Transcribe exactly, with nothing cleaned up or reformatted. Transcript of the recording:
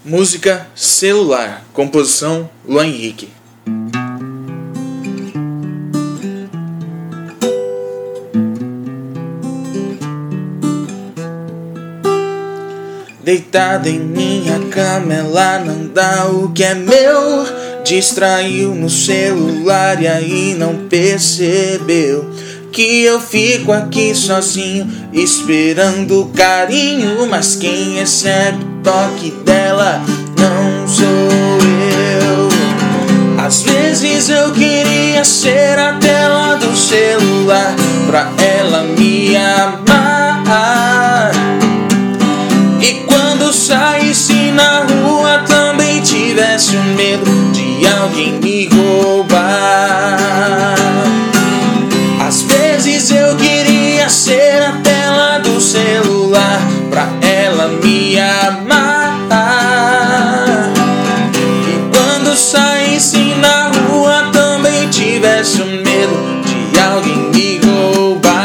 Música Celular, composição Luan Henrique. Deitada em minha cama, ela não dá o que é meu. Distraiu no celular e aí não percebeu que eu fico aqui sozinho, esperando carinho. Mas quem recebe o toque dela não sou eu. Às vezes eu queria ser a tela do celular pra ela me amar. E quando saísse na rua também tivesse o medo de alguém me roubar. Às vezes eu queria ser a tela do celular pra ela me amar. E quando saísse na rua também tivesse o medo de alguém me roubar.